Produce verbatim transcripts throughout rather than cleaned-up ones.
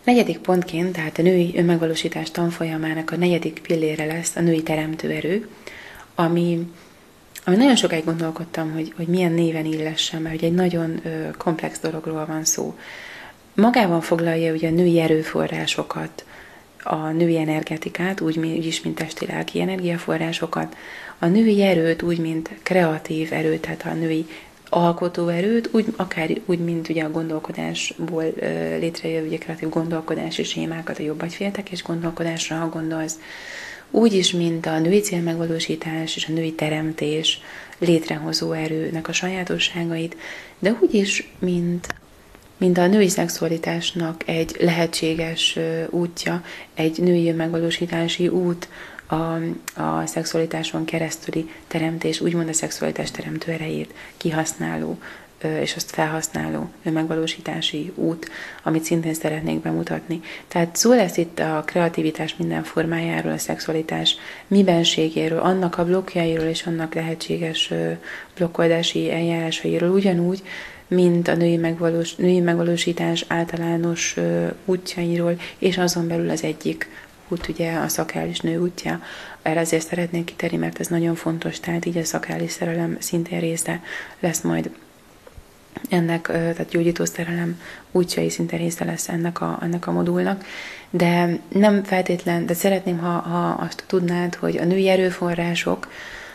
Negyedik pontként, tehát a női önmegvalósítás tanfolyamának a negyedik pillére lesz a női teremtőerő, ami, ami nagyon sokáig gondolkodtam, hogy, hogy milyen néven illessem, mert ugye egy nagyon ö, komplex dologról van szó. Magában foglalja ugye a női erőforrásokat, a női energetikát, úgy, úgy is, mint testi-lelki energiaforrásokat, a női erőt úgy, mint kreatív erőt, tehát a női alkotó erőt, úgy, akár úgy, mint ugye a gondolkodásból ö, létrejövő ugye kreatív gondolkodási sémákat, a jobb agyféltek és gondolkodásra, ha gondolsz, úgy is, mint a női célmegvalósítás és a női teremtés létrehozó erőnek a sajátosságait, de úgy is, mint mint a női szexualitásnak egy lehetséges útja, egy női megvalósítási út, a, a szexualitáson keresztüli teremtés, úgymond a szexualitás teremtő erejét kihasználó és azt felhasználó megvalósítási út, amit szintén szeretnék bemutatni. Tehát szó lesz itt a kreativitás minden formájáról, a szexualitás mibenségéről, annak a blokkjairól és annak lehetséges blokkoldási eljárásairól, ugyanúgy, mint a női, megvalós, női megvalósítás általános uh, útjairól, és azon belül az egyik út, ugye a szakrális nő útja. Erre azért szeretnék kitérni, mert ez nagyon fontos, tehát így a szakrális szerelem szintén része lesz majd ennek, uh, tehát gyógyító szerelem útjai szintén része lesz ennek a, ennek a modulnak, de nem feltétlen, de szeretném, ha, ha azt tudnád, hogy a női erőforrások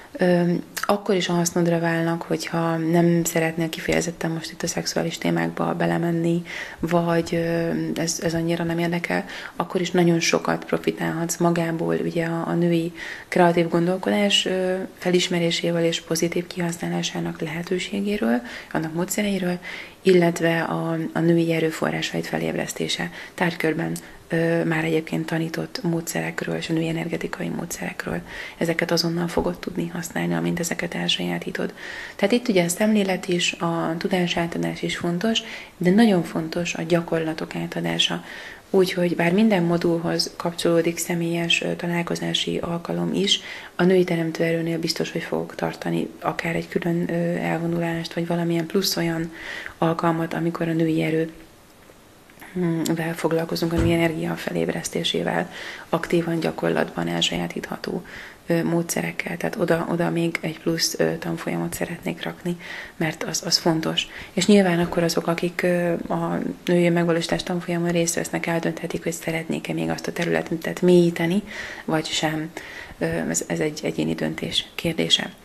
Ö, akkor is a hasznodra válnak, hogyha nem szeretnél kifejezetten most itt a szexuális témákba belemenni, vagy ö, ez, ez annyira nem érdekel, akkor is nagyon sokat profitálhatsz magából ugye a, a női kreatív gondolkodás ö, felismerésével és pozitív kihasználásának lehetőségéről, annak módszereiről, illetve a, a női erőforrásait felébresztése tárgykörben már egyébként tanított módszerekről és a női energetikai módszerekről. Ezeket azonnal fogod tudni használni, amint ezeket elsajátítod. Tehát itt ugye a szemlélet is, a tudásátadás is fontos, de nagyon fontos a gyakorlatok átadása. Úgyhogy bár minden modulhoz kapcsolódik személyes találkozási alkalom is, a női teremtőerőnél biztos, hogy fogok tartani akár egy külön elvonulást, vagy valamilyen plusz olyan alkalmat, amikor a női erő vel foglalkozunk, a női energia felébresztésével, aktívan gyakorlatban elsajátítható módszerekkel, tehát oda, oda még egy plusz tanfolyamot szeretnék rakni, mert az, az fontos. És nyilván akkor azok, akik a női megvalósítás tanfolyamon részt vesznek, eldönthetik, hogy szeretnék-e még azt a területet mélyíteni, vagy sem. Ez, ez egy egyéni döntés kérdése.